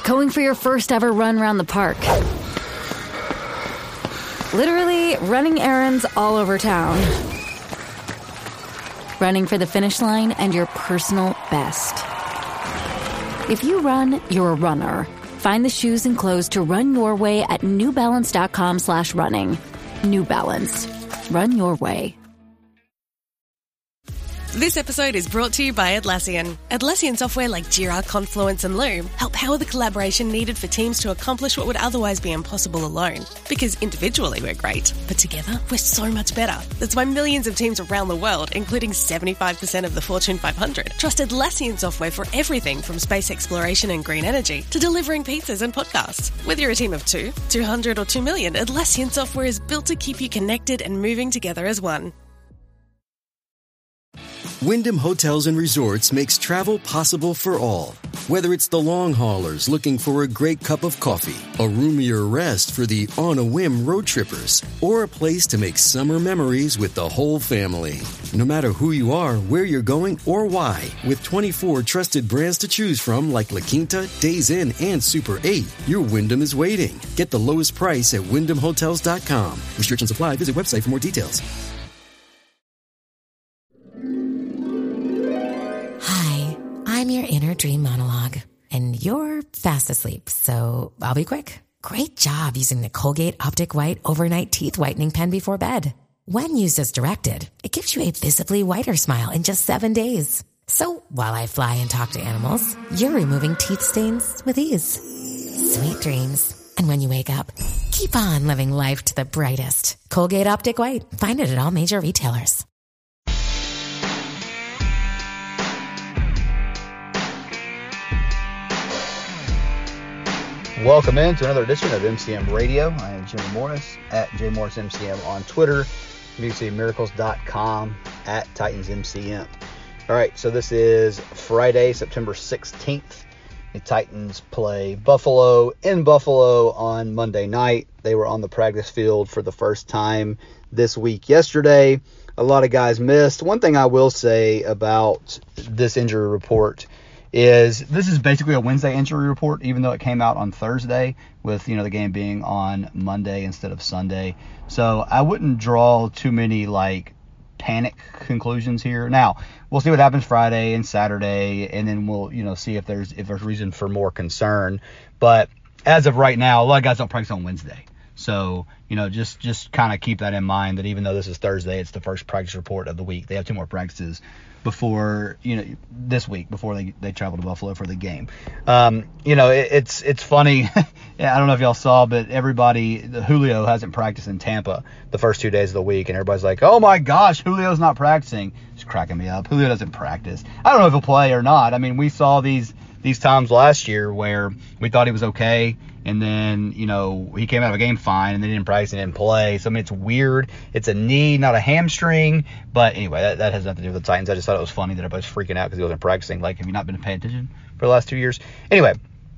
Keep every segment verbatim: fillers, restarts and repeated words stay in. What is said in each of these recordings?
Going for your first ever run around the park. Literally running errands all over town. Running for the finish line and your personal best. If you run, you're a runner. Find the shoes and clothes to run your way at newbalance.com slash running. New Balance. Run your way. This episode is brought to you by Atlassian. Atlassian software like Jira, Confluence, and Loom help power the collaboration needed for teams to accomplish what would otherwise be impossible alone. Because individually we're great, but together we're so much better. That's why millions of teams around the world, including seventy-five percent of the Fortune five hundred, trust Atlassian software for everything from space exploration and green energy to delivering pizzas and podcasts. Whether you're a team of two, two hundred, or two million, Atlassian software is built to keep you connected and moving together as one. Wyndham Hotels and Resorts makes travel possible for all. Whether it's the long haulers looking for a great cup of coffee, a roomier rest for the on-a-whim road trippers, or a place to make summer memories with the whole family. No matter who you are, where you're going, or why, with twenty-four trusted brands to choose from like La Quinta, Days Inn, and Super eight, your Wyndham is waiting. Get the lowest price at wyndham hotels dot com. Restrictions apply. Visit website for more details. I'm your inner dream monologue, and you're fast asleep, so I'll be quick. Great job using the Colgate Optic White Overnight Teeth Whitening Pen before bed. When used as directed, it gives you a visibly whiter smile in just seven days. So while I fly and talk to animals, you're removing teeth stains with ease. Sweet dreams. And when you wake up, keep on living life to the brightest. Colgate Optic White. Find it at all major retailers. Welcome in to another edition of M C M Radio. I am Jimmy Morris at J Morris M C M on Twitter, M C Miracles dot com, at Titans M C M. All right, so this is Friday, September sixteenth. The Titans play Buffalo in Buffalo on Monday night. They were on the practice field for the first time this week yesterday. A lot of guys missed. One thing I will say about this injury report is this is basically a Wednesday injury report, even though it came out on Thursday with, you know, the game being on Monday instead of Sunday. So I wouldn't draw too many, like, panic conclusions here. Now, we'll see what happens Friday and Saturday, and then we'll, you know, see if there's if there's reason for more concern. But as of right now, a lot of guys don't practice on Wednesday. So, you know, just, just kind of keep that in mind, that even though this is Thursday, it's the first practice report of the week. They have two more practices before, you know, this week, before they, they travel to Buffalo for the game. Um, you know, it, it's it's funny. I don't know if y'all saw, but everybody, the Julio hasn't practiced in Tampa the first two days of the week, and everybody's like, oh my gosh, Julio's not practicing. It's cracking me up. Julio doesn't practice. I don't know if he'll play or not. I mean, we saw these these times last year where we thought he was okay, and then, you know, he came out of a game fine, and then he didn't practice and didn't play. So, I mean, it's weird. It's a knee, not a hamstring. But anyway, that, that has nothing to do with the Titans. I just thought it was funny that everybody's freaking out because he wasn't practicing. Like, have you not been paying attention for the last two years? Anyway,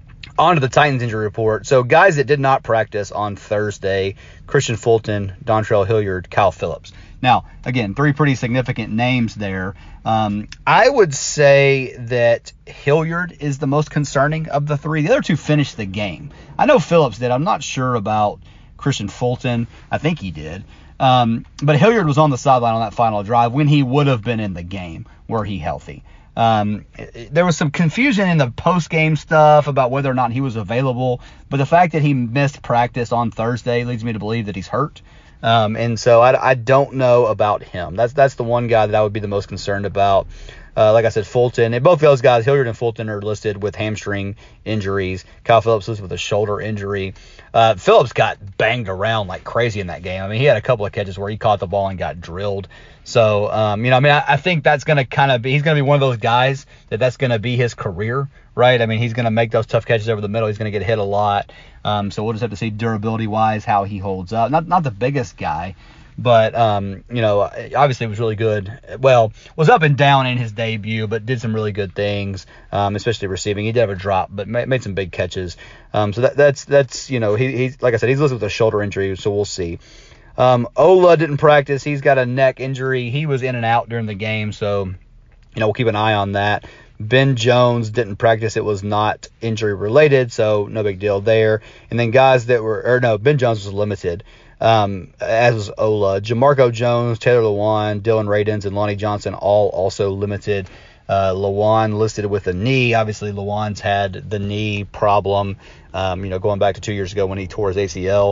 on to the Titans injury report. So, guys that did not practice on Thursday: Kristian Fulton, Dontrell Hilliard, Kyle Phillips. Now, again, three pretty significant names there. Um, I would say that Hilliard is the most concerning of the three. The other two finished the game. I know Phillips did. I'm not sure about Kristian Fulton. I think he did. Um, but Hilliard was on the sideline on that final drive when he would have been in the game were he healthy. Um, there was some confusion in the post-game stuff about whether or not he was available. But the fact that he missed practice on Thursday leads me to believe that he's hurt. Um, and so I, I don't know about him. That's that's the one guy that I would be the most concerned about. Uh, like I said, Fulton, and both those guys, Hilliard and Fulton, are listed with hamstring injuries. Kyle Phillips listed with a shoulder injury. Uh, Phillips got banged around like crazy in that game. I mean, he had a couple of catches where he caught the ball and got drilled. So, um, you know, I mean, I, I think that's going to kind of be, he's going to be one of those guys that that's going to be his career, right? I mean, he's going to make those tough catches over the middle. He's going to get hit a lot. Um, so we'll just have to see durability-wise how he holds up. Not not the biggest guy, but, um, you know, obviously it was really good. Well, was up and down in his debut, but did some really good things, um, especially receiving. He did have a drop, but made, made some big catches. Um, so that, that's, that's you know, he, he's, like I said, he's listed with a shoulder injury, so we'll see. Um, Ola didn't practice. He's got a neck injury. He was in and out during the game, so, you know, we'll keep an eye on that. Ben Jones didn't practice. It was not injury related, so no big deal there. And then guys that were, or no, Ben Jones was limited, um, as was Ola. Jamarco Jones, Taylor Lewan, Dylan Radins, and Lonnie Johnson all also limited. Uh, Lewan listed with a knee. Obviously, Lewan's had the knee problem, um, you know, going back to two years ago when he tore his A C L.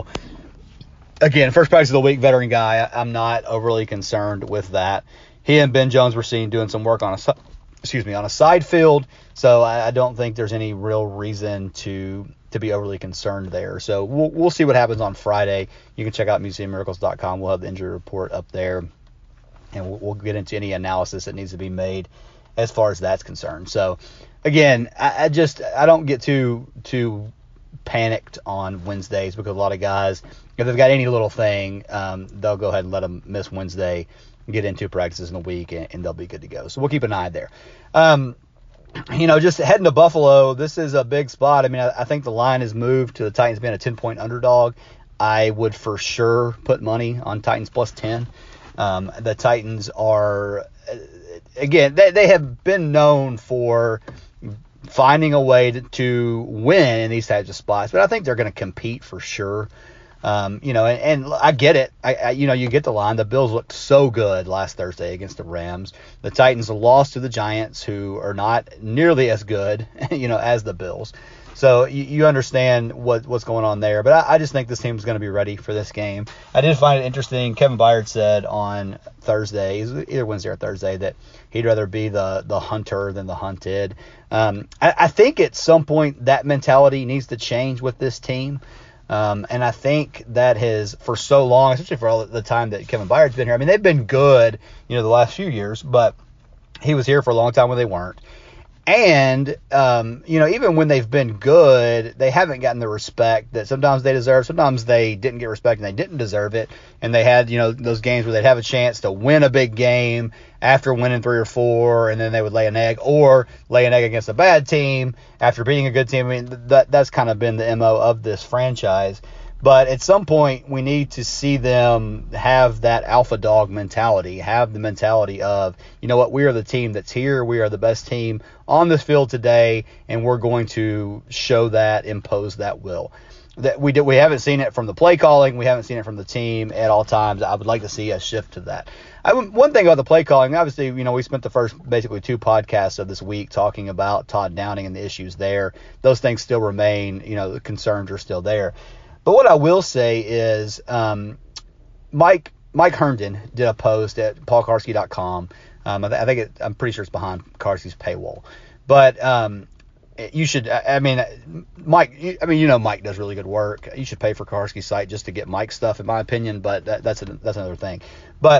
Again, first practice of the week, veteran guy. I, I'm not overly concerned with that. He and Ben Jones were seen doing some work on a excuse me, on a side field. So I, I don't think there's any real reason to to be overly concerned there. So we'll we'll see what happens on Friday. You can check out museum miracles dot com. We'll have the injury report up there, and we'll, we'll get into any analysis that needs to be made as far as that's concerned. So again, I, I just I don't get too too panicked on Wednesdays because a lot of guys, if they've got any little thing, um, they'll go ahead and let them miss Wednesday, get into practices in a week, and, and they'll be good to go. So we'll keep an eye there. Um, you know, just heading to Buffalo, this is a big spot. I mean, I, I think the line has moved to the Titans being a ten-point underdog. I would for sure put money on Titans plus ten. Um, the Titans are, again, they, they have been known for finding a way to, to win in these types of spots, but I think they're going to compete for sure. Um, you know, and, and I get it. I, I, you know, you get the line. The Bills looked so good last Thursday against the Rams. The Titans lost to the Giants, who are not nearly as good, you know, as the Bills. So you, you understand what what's going on there. But I, I just think this team is going to be ready for this game. I did find it interesting. Kevin Byard said on Thursday, either Wednesday or Thursday, that he'd rather be the the hunter than the hunted. Um, I, I think at some point that mentality needs to change with this team. Um, and I think that has, for so long, especially for all the time that Kevin Byard's been here, I mean, they've been good, you know, the last few years, but he was here for a long time when they weren't. And, um, you know, even when they've been good, they haven't gotten the respect that sometimes they deserve. Sometimes they didn't get respect and they didn't deserve it. And they had, you know, those games where they'd have a chance to win a big game after winning three or four, and then they would lay an egg, or lay an egg against a bad team after beating a good team. I mean, that that's kind of been the M O of this franchise. But at some point, we need to see them have that alpha dog mentality, have the mentality of, you know what, we are the team that's here. We are the best team on this field today, and we're going to show that, impose that will. That we do, we haven't seen it from the play calling. We haven't seen it from the team at all times. I would like to see a shift to that. I, one thing about the play calling, obviously, you know, we spent the first basically two podcasts of this week talking about Todd Downing and the issues there. Those things still remain, you know, the concerns are still there. But what I will say is um, Mike Mike Herndon did a post at paul karski dot com. Um, I, th- I think it, I'm pretty sure it's behind Karski's paywall. But um, you should, I mean, Mike, you, I mean, you know, Mike does really good work. You should pay for Karski's site just to get Mike's stuff, in my opinion. But that, that's a, that's another thing. But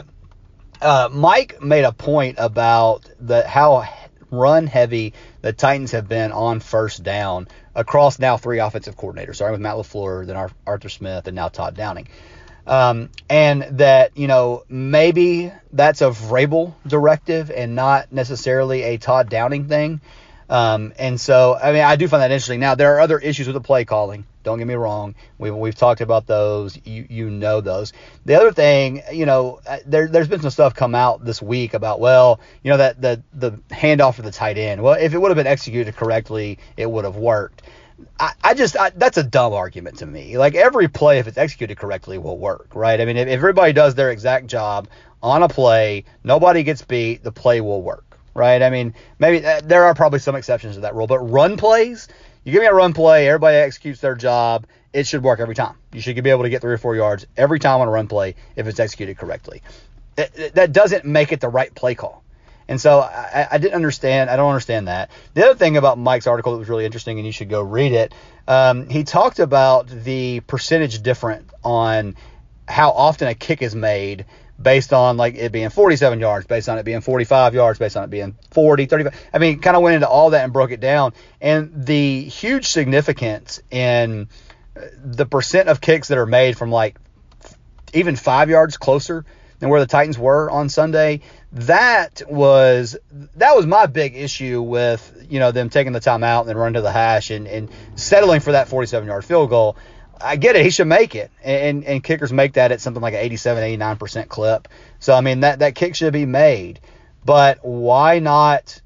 uh, Mike made a point about the how run heavy the Titans have been on first down across now three offensive coordinators, starting with Matt LaFleur, then Arthur Smith, and now Todd Downing. Um, and that, you know, maybe that's a Vrabel directive and not necessarily a Todd Downing thing. Um, and so, I mean, I do find that interesting. Now, there are other issues with the play calling. Don't get me wrong. We've, we've talked about those. You you know those. The other thing, you know, there, there's been some stuff come out this week about, well, you know, that the, the handoff for the tight end. Well, if it would have been executed correctly, it would have worked. I, I just, I, that's a dumb argument to me. Like, every play, if it's executed correctly, will work, right? I mean, if, if everybody does their exact job on a play, nobody gets beat, the play will work. Right? I mean, maybe uh, there are probably some exceptions to that rule, but run plays, you give me a run play, everybody executes their job, it should work every time. You should be able to get three or four yards every time on a run play if it's executed correctly. It, that doesn't make it the right play call. And so I, I didn't understand. I don't understand that. The other thing about Mike's article that was really interesting, and you should go read it, um, he talked about the percentage difference on how often a kick is made based on like it being forty-seven yards, based on it being forty-five yards, based on it being forty, thirty-five. I mean, kind of went into all that and broke it down. And the huge significance in the percent of kicks that are made from like even five yards closer than where the Titans were on Sunday, that was that was my big issue with, you know, them taking the timeout and then running to the hash and, and settling for that forty-seven-yard field goal. I get it. He should make it. And, and kickers make that at something like an eighty-seven, eighty-nine percent clip. So, I mean, that, that kick should be made. But why not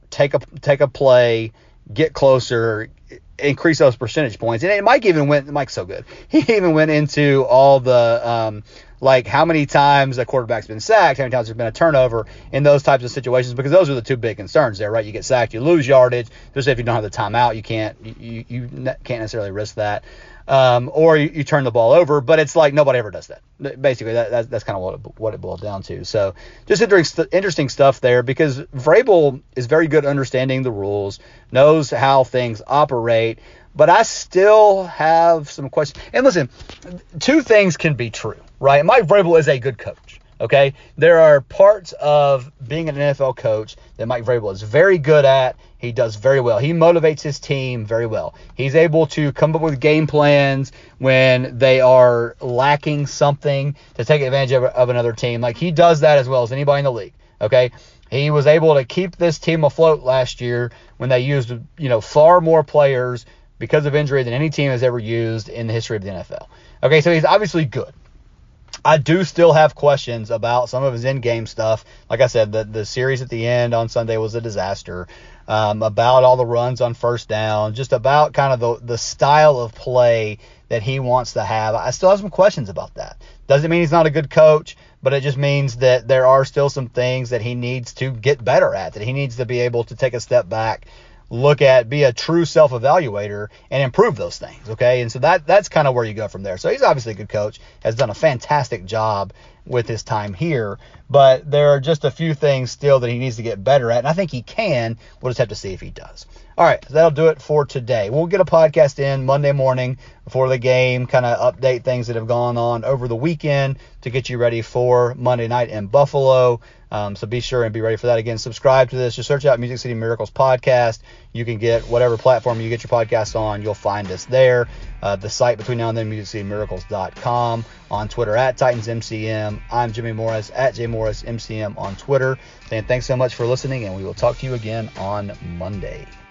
take a take a play, get closer, increase those percentage points. And Mike even went, Mike's so good. He even went into all the, um, like how many times a quarterback's been sacked, how many times there's been a turnover in those types of situations, because those are the two big concerns there, right? You get sacked, you lose yardage. Especially if you don't have the timeout, you can't, you, you can't necessarily risk that. Um, or you, you turn the ball over, but it's like nobody ever does that. Basically, that, that that's kind of what it, what it boiled down to. So just interesting, interesting stuff there, because Vrabel is very good at understanding the rules, knows how things operate, but I still have some questions. And listen, two things can be true, right? Mike Vrabel is a good coach. Okay, there are parts of being an N F L coach that Mike Vrabel is very good at. He does very well. He motivates his team very well. He's able to come up with game plans when they are lacking something to take advantage of, of another team. Like, he does that as well as anybody in the league. Okay, he was able to keep this team afloat last year when they used, you know, far more players because of injury than any team has ever used in the history of the N F L. Okay, so he's obviously good. I do still have questions about some of his in-game stuff. Like I said, the, the series at the end on Sunday was a disaster. Um, about all the runs on first down, just about kind of the, the style of play that he wants to have. I still have some questions about that. Doesn't mean he's not a good coach, but it just means that there are still some things that he needs to get better at, that he needs to be able to take a step back, look at, be a true self-evaluator, and improve those things, okay? And so that that's kind of where you go from there. So he's obviously a good coach, has done a fantastic job with his time here, but there are just a few things still that he needs to get better at, and I think he can. We'll just have to see if he does. All right, so that'll do it for today. We'll get a podcast in Monday morning before the game, kind of update things that have gone on over the weekend to get you ready for Monday night in Buffalo. Um, so be sure and be ready for that. Again, subscribe to this. Just search out Music City Miracles Podcast. You can get whatever platform you get your podcast on. You'll find us there. Uh, the site between now and then, music city miracles dot com. On Twitter, at Titans M C M. I'm Jimmy Morris, at J Morris M C M on Twitter. And thanks so much for listening, and we will talk to you again on Monday.